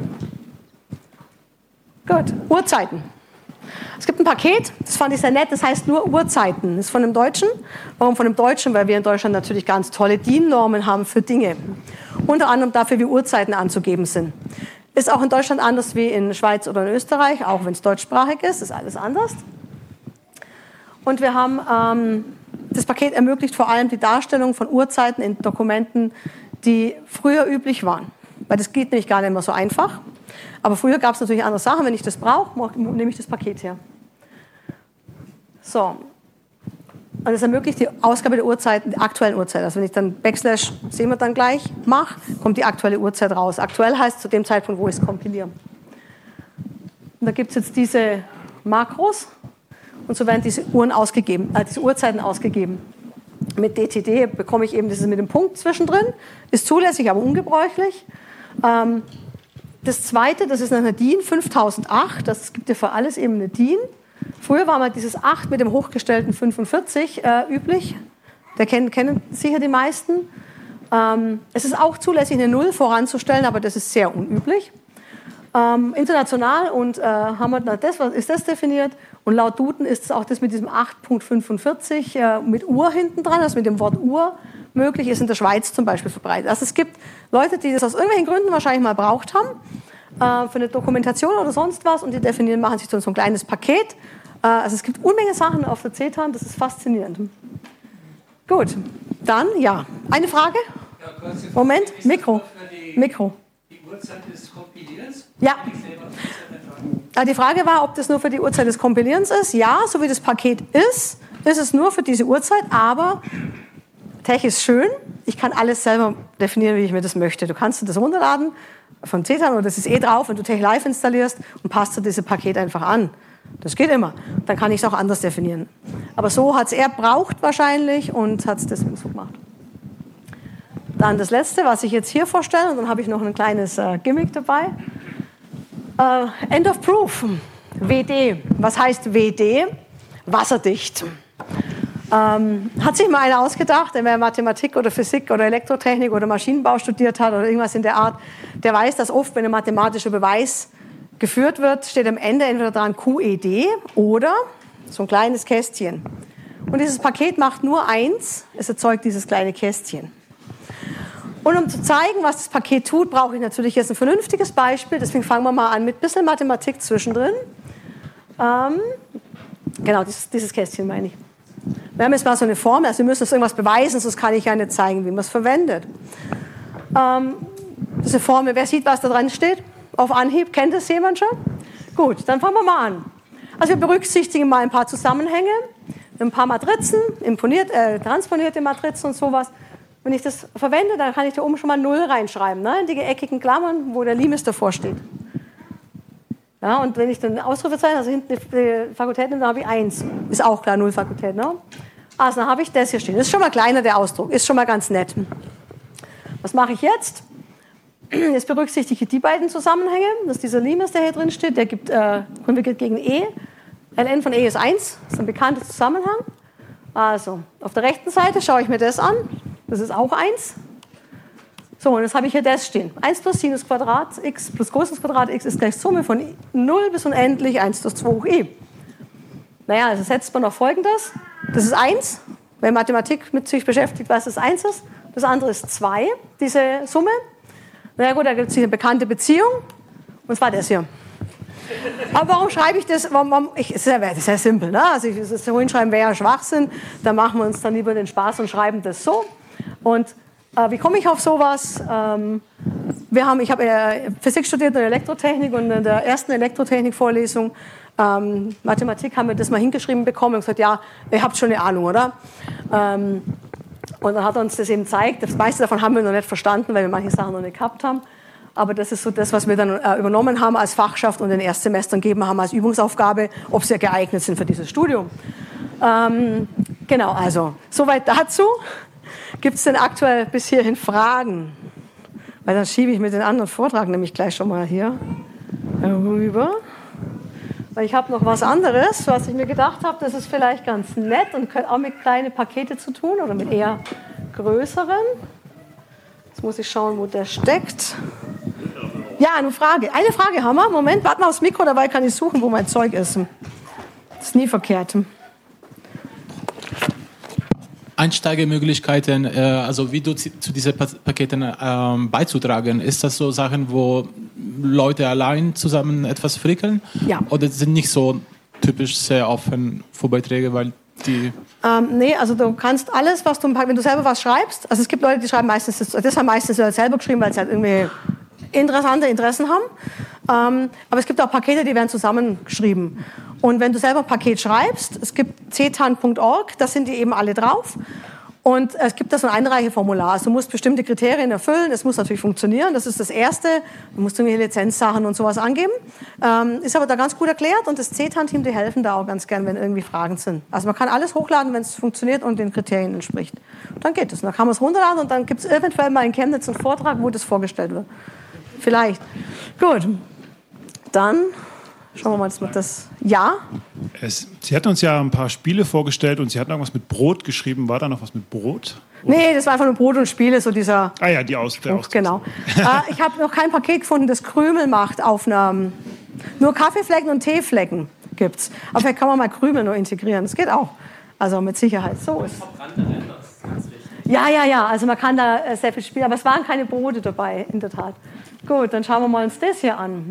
Gut, Uhrzeiten. Es gibt ein Paket, das fand ich sehr nett, das heißt nur Uhrzeiten. Das ist von einem Deutschen. Warum von einem Deutschen? Weil wir in Deutschland natürlich ganz tolle DIN-Normen haben für Dinge. Unter anderem dafür, wie Uhrzeiten anzugeben sind. Ist auch in Deutschland anders wie in Schweiz oder in Österreich, auch wenn es deutschsprachig ist alles anders. Und wir haben, das Paket ermöglicht vor allem die Darstellung von Uhrzeiten in Dokumenten, die früher üblich waren. Weil das geht nämlich gar nicht mehr so einfach. Aber früher gab es natürlich andere Sachen. Wenn ich das brauche, nehme ich das Paket her. So. Und es ermöglicht die Ausgabe der Uhrzeiten, der aktuellen Uhrzeit. Also wenn ich dann Backslash, sehen wir dann gleich, mache, kommt die aktuelle Uhrzeit raus. Aktuell heißt zu dem Zeitpunkt, wo ich es kompiliere. Und da gibt es jetzt diese Makros. Und so werden diese Uhrzeiten ausgegeben. Mit DTD bekomme ich eben, das ist mit dem Punkt zwischendrin, ist zulässig, aber ungebräuchlich. Das zweite, das ist eine DIN 5008, das gibt ja für alles eben eine DIN. Früher war mal dieses 8 mit dem hochgestellten 45 üblich, kennen sicher die meisten. Es ist auch zulässig, eine 0 voranzustellen, aber das ist sehr unüblich. International und haben wir ist das definiert und laut Duden ist es auch das mit diesem 8.45 mit Uhr hinten dran, also mit dem Wort Uhr möglich ist in der Schweiz zum Beispiel verbreitet. Also es gibt Leute, die das aus irgendwelchen Gründen wahrscheinlich mal braucht haben, für eine Dokumentation oder sonst was und die definieren, machen sich so ein kleines Paket. Also es gibt Unmenge Sachen auf der CETAN, das ist faszinierend. Gut, dann ja. Eine Frage? Ja, Moment, Mikro. Die Uhrzeit des Kompilierens? Ja. Die Frage war, ob das nur für die Uhrzeit des Kompilierens ist. Ja, so wie das Paket ist es nur für diese Uhrzeit, aber Tech ist schön. Ich kann alles selber definieren, wie ich mir das möchte. Du kannst das runterladen von CETAN oder das ist drauf, wenn du Tech Live installierst und passt dir dieses Paket einfach an. Das geht immer. Dann kann ich es auch anders definieren. Aber so hat es braucht wahrscheinlich und hat es deswegen so gemacht. Dann das letzte, was ich jetzt hier vorstelle, und dann habe ich noch ein kleines Gimmick dabei. End of Proof, WD. Was heißt WD? Wasserdicht. Hat sich mal einer ausgedacht, der Mathematik oder Physik oder Elektrotechnik oder Maschinenbau studiert hat oder irgendwas in der Art, der weiß, dass oft, wenn ein mathematischer Beweis geführt wird, steht am Ende entweder dran QED oder so ein kleines Kästchen. Und dieses Paket macht nur eins, es erzeugt dieses kleine Kästchen. Und um zu zeigen, was das Paket tut, brauche ich natürlich jetzt ein vernünftiges Beispiel. Deswegen fangen wir mal an mit ein bisschen Mathematik zwischendrin. Genau, dieses Kästchen meine ich. Wir haben jetzt mal so eine Formel, also wir müssen uns irgendwas beweisen, sonst kann ich ja nicht zeigen, wie man es verwendet. Diese Formel, wer sieht, was da dran steht? Auf Anhieb, kennt das jemand schon? Gut, dann fangen wir mal an. Also wir berücksichtigen mal ein paar Zusammenhänge, ein paar Matrizen, transponierte Matrizen und sowas. Wenn ich das verwende, dann kann ich da oben schon mal 0 reinschreiben, ne? In die eckigen Klammern, wo der Limes davor steht. Ja, und wenn ich dann Ausrufezeichen, also hinten die Fakultät nehme, dann habe ich 1. Ist auch klar, 0 Fakultät. Ne? Also dann habe ich das hier stehen. Das ist schon mal kleiner, der Ausdruck. Ist schon mal ganz nett. Was mache ich jetzt? Jetzt berücksichtige ich die beiden Zusammenhänge. Das ist dieser Limes, der hier drin steht. Der gibt konvergiert gegen E. Ln von E ist 1. Das ist ein bekannter Zusammenhang. Also, auf der rechten Seite schaue ich mir das an. Das ist auch 1. So, und jetzt habe ich hier das stehen. 1 plus Sinus Quadrat x plus Cosinus Quadrat x ist gleich Summe von 0 bis unendlich 1 durch 2 hoch e. Naja, also setzt man noch Folgendes. Das ist 1. Wer Mathematik mit sich beschäftigt, weiß, dass 1 ist. Das andere ist 2, diese Summe. Na ja, gut, da gibt es eine bekannte Beziehung. Und zwar das hier. Aber warum schreibe ich das? Das ist ja simpel. Ne? Also das so hinschreiben wäre ja Schwachsinn. Da machen wir uns dann lieber den Spaß und schreiben das so. Und wie komme ich auf sowas? Ich habe Physik studiert und Elektrotechnik und in der ersten Elektrotechnik-Vorlesung Mathematik haben wir das mal hingeschrieben bekommen und gesagt, ja, ihr habt schon eine Ahnung, oder? Und dann hat er uns das eben gezeigt. Das meiste davon haben wir noch nicht verstanden, weil wir manche Sachen noch nicht gehabt haben. Aber das ist so das, was wir dann übernommen haben als Fachschaft und in den Erstsemestern gegeben haben als Übungsaufgabe, ob sie geeignet sind für dieses Studium. Genau, also soweit dazu. Gibt es denn aktuell bis hierhin Fragen? Weil dann schiebe ich mir den anderen Vortrag nämlich gleich schon mal hier rüber. Weil ich habe noch was anderes, was ich mir gedacht habe, das ist vielleicht ganz nett und könnte auch mit kleinen Pakete zu tun oder mit eher größeren. Jetzt muss ich schauen, wo der steckt. Ja, eine Frage. Eine Frage haben wir. Moment, warte mal aufs Mikro, dabei kann ich suchen, wo mein Zeug ist. Das ist nie verkehrt. Einsteigemöglichkeiten, also wie du zu diesen Paketen beizutragen, ist das so Sachen, wo Leute allein zusammen etwas frickeln? Ja. Oder sind nicht so typisch sehr offen Vorbeiträge, weil die... Nee, also du kannst alles, was du, wenn du selber was schreibst, also es gibt Leute, die schreiben meistens, das haben meistens selber geschrieben, weil sie halt irgendwie interessante Interessen haben. Aber es gibt auch Pakete, die werden zusammengeschrieben. Und wenn du selber ein Paket schreibst, es gibt cetan.org, da sind die eben alle drauf. Und es gibt da so ein Einreicheformular. Also du musst bestimmte Kriterien erfüllen. Es muss natürlich funktionieren. Das ist das Erste. Du musst irgendwie Lizenzsachen und sowas angeben. Ist aber da ganz gut erklärt. Und das CETAN-Team, die helfen da auch ganz gern, wenn irgendwie Fragen sind. Also man kann alles hochladen, wenn es funktioniert und den Kriterien entspricht. Und dann geht es. Dann kann man es runterladen und dann gibt es eventuell mal in Chemnitz einen Vortrag, wo das vorgestellt wird. Vielleicht. Gut. Dann schauen wir mal, das. Ja? Sie hatten uns ja ein paar Spiele vorgestellt und Sie hatten irgendwas mit Brot geschrieben. War da noch was mit Brot? Oder? Nee, das war einfach nur Brot und Spiele, so dieser... Ah ja, der Ausdruck. Genau. Ich habe noch kein Paket gefunden, das Krümel macht auf einer... Nur Kaffeeflecken und Teeflecken gibt's. Aber vielleicht kann man mal Krümel nur integrieren. Das geht auch. Also mit Sicherheit. So ist Ja. Also man kann da sehr viel spielen. Aber es waren keine Brote dabei, in der Tat. Gut, dann schauen wir mal uns das hier an.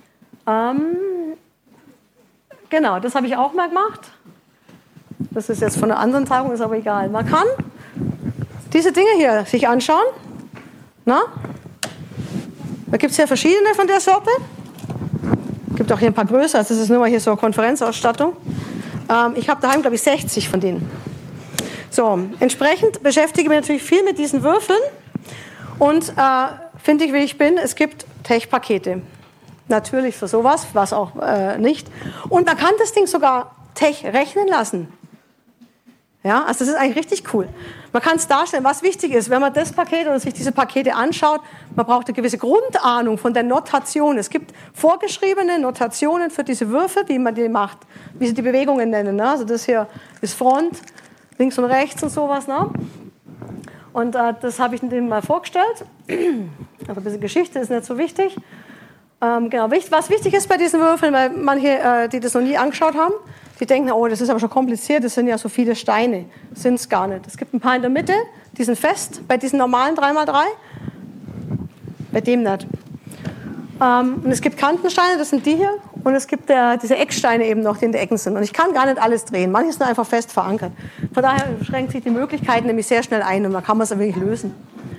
Genau, das habe ich auch mal gemacht. Das ist jetzt von einer anderen Tagung, ist aber egal. Man kann diese Dinge hier sich anschauen. Na? Da gibt es ja verschiedene von der Sorte. Es gibt auch hier ein paar größere. Also das ist nur mal hier so eine Konferenzausstattung. Ich habe daheim, glaube ich, 60 von denen. So, entsprechend beschäftige ich mich natürlich viel mit diesen Würfeln. Und finde ich, wie ich bin, es gibt Tech-Pakete. Natürlich für sowas, was auch nicht. Und man kann das Ding sogar Tech rechnen lassen. Ja, also das ist eigentlich richtig cool. Man kann es darstellen, was wichtig ist, wenn man das Paket oder sich diese Pakete anschaut, man braucht eine gewisse Grundahnung von der Notation. Es gibt vorgeschriebene Notationen für diese Würfel, wie man die macht, wie sie die Bewegungen nennen. Ne? Also das hier ist Front, links und rechts und sowas. Ne? Und das habe ich denen mal vorgestellt. Also ein bisschen Geschichte ist nicht so wichtig. Genau, was wichtig ist bei diesen Würfeln, weil manche, die das noch nie angeschaut haben, die denken, oh, das ist aber schon kompliziert, das sind ja so viele Steine. Sind es gar nicht. Es gibt ein paar in der Mitte, die sind fest, bei diesen normalen 3x3, bei dem nicht. Und es gibt Kantensteine, das sind die hier, und es gibt diese Ecksteine eben noch, die in den Ecken sind. Und ich kann gar nicht alles drehen, manches ist einfach fest verankert. Von daher schränkt sich die Möglichkeiten nämlich sehr schnell ein und dann kann man es wirklich lösen.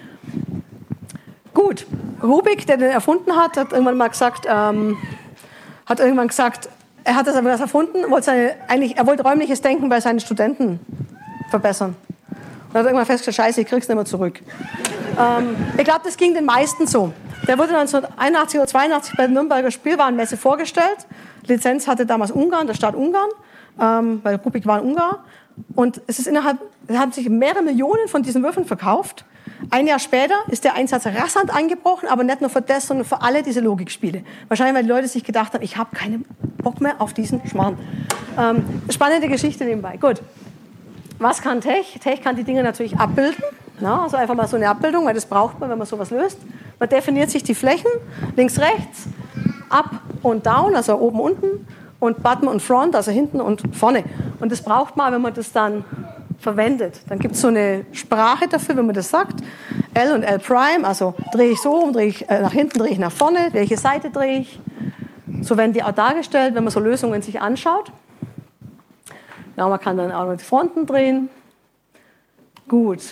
Gut, Rubik, der den erfunden hat, hat irgendwann gesagt, er hat das aber erfunden, er wollte räumliches Denken bei seinen Studenten verbessern. Und hat irgendwann festgestellt, scheiße, ich krieg's nicht mehr zurück. Ich glaube, das ging den meisten so. Der wurde 1981 oder 82 bei der Nürnberger Spielwarenmesse vorgestellt. Lizenz hatte damals Ungarn, der Staat Ungarn, weil Rubik war in Ungarn. Und es haben sich mehrere Millionen von diesen Würfeln verkauft. Ein Jahr später ist der Einsatz rasant eingebrochen, aber nicht nur für das, sondern für alle diese Logikspiele. Wahrscheinlich, weil die Leute sich gedacht haben, ich habe keinen Bock mehr auf diesen Schmarrn. Spannende Geschichte nebenbei. Gut. Was kann Tech? Tech kann die Dinge natürlich abbilden. Ja, also einfach mal so eine Abbildung, weil das braucht man, wenn man sowas löst. Man definiert sich die Flächen, links, rechts, up und down, also oben, unten, und bottom und front, also hinten und vorne. Und das braucht man, wenn man das dann verwendet. Dann gibt es so eine Sprache dafür, wenn man das sagt. L und L Prime, also drehe ich so um, drehe ich nach hinten, drehe ich nach vorne, welche Seite drehe ich. So werden die auch dargestellt, wenn man so Lösungen sich anschaut. Ja, man kann dann auch noch die Fronten drehen. Gut.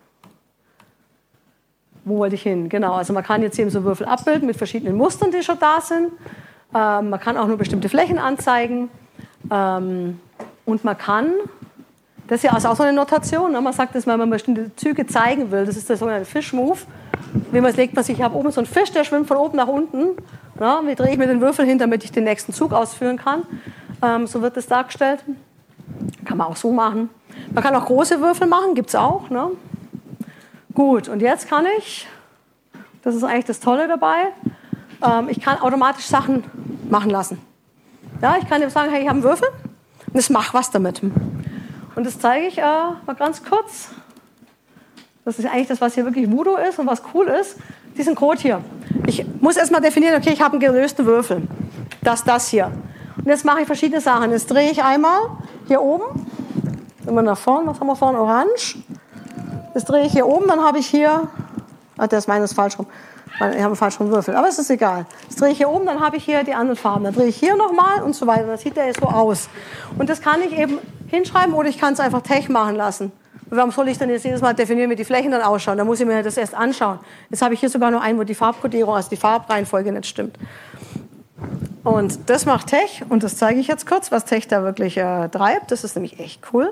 Wo wollte ich hin? Genau, also man kann jetzt eben so Würfel abbilden mit verschiedenen Mustern, die schon da sind. Man kann auch nur bestimmte Flächen anzeigen. Und man kann, das ist ja auch so eine Notation, ne? Man sagt das mal, wenn man bestimmte Züge zeigen will. Das ist der sogenannte Fish-Move. Wie man es legt man sich, ich habe oben so einen Fisch, der schwimmt von oben nach unten. Ne? Wie drehe ich mir den Würfel hin, damit ich den nächsten Zug ausführen kann. So wird das dargestellt. Kann man auch so machen. Man kann auch große Würfel machen, gibt es auch. Ne? Gut, und jetzt kann ich, das ist eigentlich das Tolle dabei, ich kann automatisch Sachen machen lassen. Ja, ich kann ihm sagen, hey, ich habe einen Würfel und ich mache was damit. Und das zeige ich mal ganz kurz. Das ist eigentlich das, was hier wirklich Voodoo ist und was cool ist. Diesen Code hier. Ich muss erstmal definieren, okay, ich habe einen gelösten Würfel. Das hier. Und jetzt mache ich verschiedene Sachen. Jetzt drehe ich einmal hier oben. Immer nach vorne. Was haben wir vorne? Orange. Jetzt drehe ich hier oben, dann habe ich hier. Der ist meines falsch rum. Ich habe einen falschen Würfel, aber es ist egal. Jetzt drehe ich hier oben, dann habe ich hier die anderen Farben. Dann drehe ich hier nochmal und so weiter. Dann sieht der jetzt so aus. Und das kann ich eben hinschreiben oder ich kann es einfach Tech machen lassen. Und warum soll ich dann jetzt jedes Mal definieren, wie die Flächen dann ausschauen? Da muss ich mir das erst anschauen. Jetzt habe ich hier sogar noch einen, wo die Farbkodierung, also die Farbreihenfolge nicht stimmt. Und das macht Tech und das zeige ich jetzt kurz, was Tech da wirklich treibt. Das ist nämlich echt cool.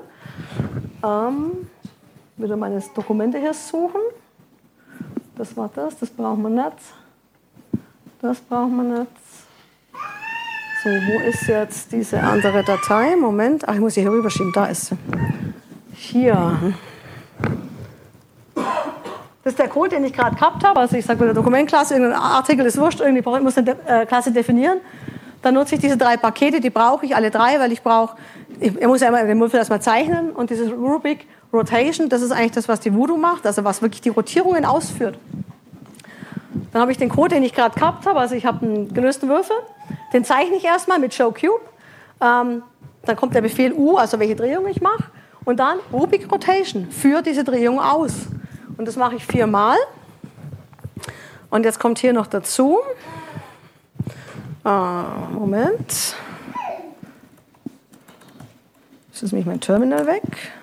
Wieder meine Dokumente hier suchen. Das war das brauchen wir nicht. Das brauchen wir nicht. So, wo ist jetzt diese andere Datei? Moment, ach, ich muss sie hier rüberschieben, da ist sie. Hier. Das ist der Code, den ich gerade gehabt habe. Also ich sage bei der Dokumentklasse, irgendein Artikel ist wurscht, irgendwie muss eine Klasse definieren. Dann nutze ich diese 3 Pakete, die brauche ich alle 3, weil ich muss ja immer den Würfel erstmal zeichnen. Und dieses Rubik Rotation, das ist eigentlich das, was die Voodoo macht, also was wirklich die Rotierungen ausführt. Dann habe ich den Code, den ich gerade gehabt habe, also ich habe einen gelösten Würfel, den zeichne ich erstmal mit Show Cube. Dann kommt der Befehl U, also welche Drehung ich mache. Und dann Rubik Rotation, führt diese Drehung aus. Und das mache ich 4-mal. Und jetzt kommt hier noch dazu. Moment. Jetzt ist nämlich mein Terminal weg.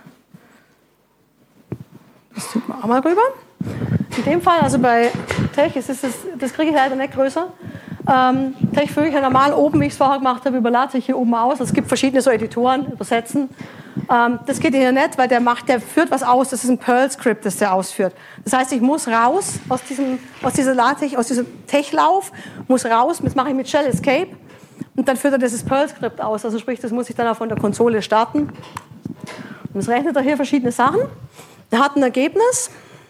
Das zieht man auch mal rüber. In dem Fall, also bei Tech, das kriege ich leider nicht größer. Tech führe ich ja normal oben, wie ich es vorher gemacht habe, überlade ich hier oben aus. Es gibt verschiedene so Editoren, übersetzen. Das geht hier nicht, weil der führt was aus, das ist ein Perl-Script, das der ausführt. Das heißt, ich muss raus aus diesem Tech-Lauf, muss raus, das mache ich mit Shell Escape und dann führt er dieses Perl-Script aus. Also sprich, das muss ich dann auch von der Konsole starten. Und jetzt rechnet er hier verschiedene Sachen. Er hat ein Ergebnis.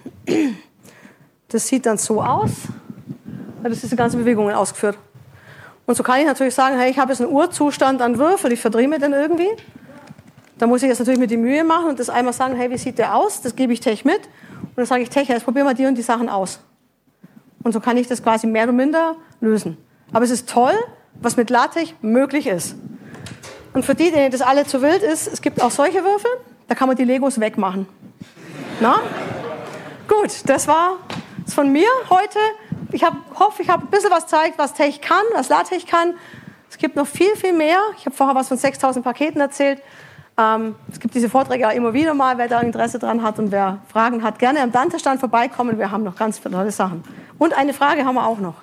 Das sieht dann so aus. Das ist diese ganzen Bewegungen ausgeführt. Und so kann ich natürlich sagen, hey, ich habe jetzt einen Urzustand an Würfel, ich verdrehe mir den irgendwie. Da muss ich jetzt natürlich mir die Mühe machen und das einmal sagen, hey, wie sieht der aus? Das gebe ich Tech mit. Und dann sage ich Tech, jetzt probieren wir die und die Sachen aus. Und so kann ich das quasi mehr oder minder lösen. Aber es ist toll, was mit LaTeX möglich ist. Und für die, denen das alle zu wild ist, es gibt auch solche Würfel, da kann man die Legos wegmachen. Na? Gut, das war es von mir heute. Ich hoffe, ich habe ein bisschen was gezeigt, was Tech kann, was LaTeX kann. Es gibt noch viel, viel mehr. Ich habe vorher was von 6000 Paketen erzählt. Es gibt diese Vorträge ja immer wieder mal, wer da Interesse dran hat und wer Fragen hat, gerne am Dante-Stand vorbeikommen. Wir haben noch ganz viele tolle Sachen. Und eine Frage haben wir auch noch.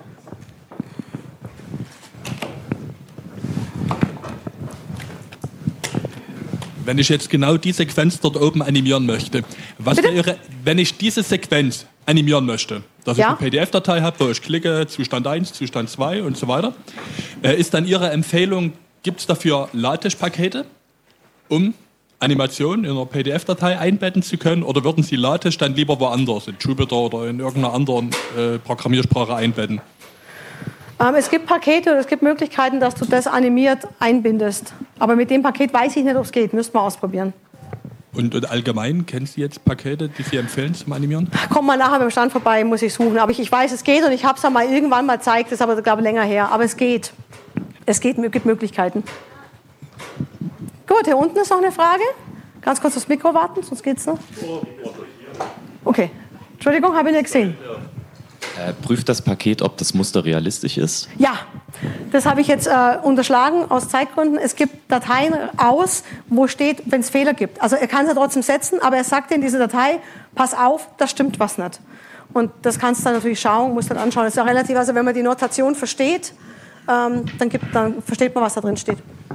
Wenn ich jetzt genau die Sequenz dort oben animieren möchte, wenn ich diese Sequenz animieren möchte, dass ich eine PDF-Datei habe, wo ich klicke, Zustand 1, Zustand 2 und so weiter, ist dann Ihre Empfehlung, gibt es dafür LaTeX-Pakete, um Animationen in einer PDF-Datei einbetten zu können, oder würden Sie LaTeX dann lieber woanders, in Jupyter oder in irgendeiner anderen Programmiersprache einbetten? Es gibt Pakete oder es gibt Möglichkeiten, dass du das animiert einbindest. Aber mit dem Paket weiß ich nicht, ob es geht. Müssten wir ausprobieren. Und allgemein, kennen Sie jetzt Pakete, die Sie empfehlen zum Animieren? Komm mal nachher beim Stand vorbei, muss ich suchen. Aber ich weiß, es geht und ich habe es ja mal irgendwann mal gezeigt, das ist aber, glaube ich, länger her. Aber es geht. Es gibt Möglichkeiten. Gut, hier unten ist noch eine Frage. Ganz kurz das Mikro warten, sonst geht's noch. Okay. Entschuldigung, habe ich nicht gesehen. Prüft das Paket, ob das Muster realistisch ist? Ja, das habe ich jetzt unterschlagen aus Zeitgründen. Es gibt Dateien aus, wo steht, wenn es Fehler gibt. Also er kann es ja trotzdem setzen, aber er sagt in dieser Datei, pass auf, da stimmt was nicht. Und das kannst du dann natürlich schauen, musst dann anschauen. Das ist ja relativ, also wenn man die Notation versteht, dann versteht man, was da drin steht.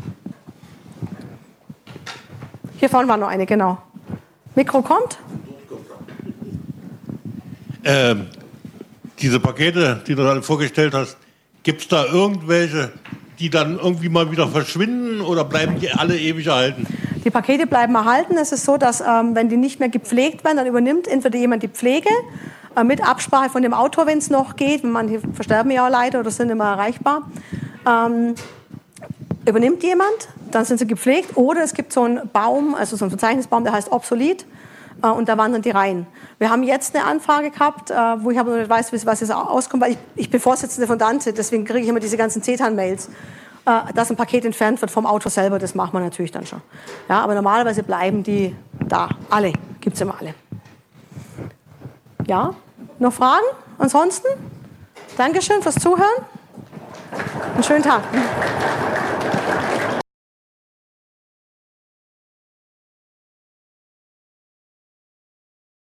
Hier vorne war noch eine, genau. Mikro kommt. Diese Pakete, die du gerade vorgestellt hast, gibt es da irgendwelche, die dann irgendwie mal wieder verschwinden oder bleiben die alle ewig erhalten? Die Pakete bleiben erhalten. Es ist so, dass wenn die nicht mehr gepflegt werden, dann übernimmt entweder jemand die Pflege mit Absprache von dem Autor, wenn es noch geht. Manche versterben ja auch leider oder sind immer erreichbar. Übernimmt jemand, dann sind sie gepflegt. Oder es gibt so einen Baum, also so einen Verzeichnisbaum, der heißt obsolet. Und da wandern die rein. Wir haben jetzt eine Anfrage gehabt, wo ich aber noch nicht weiß, was jetzt auskommt, weil ich bin Vorsitzende von Dante, deswegen kriege ich immer diese ganzen CETAN-Mails, dass ein Paket entfernt wird vom Autor selber, das macht man natürlich dann schon. Ja, aber normalerweise bleiben die da, alle, gibt es immer alle. Ja, noch Fragen? Ansonsten, Dankeschön fürs Zuhören, einen schönen Tag.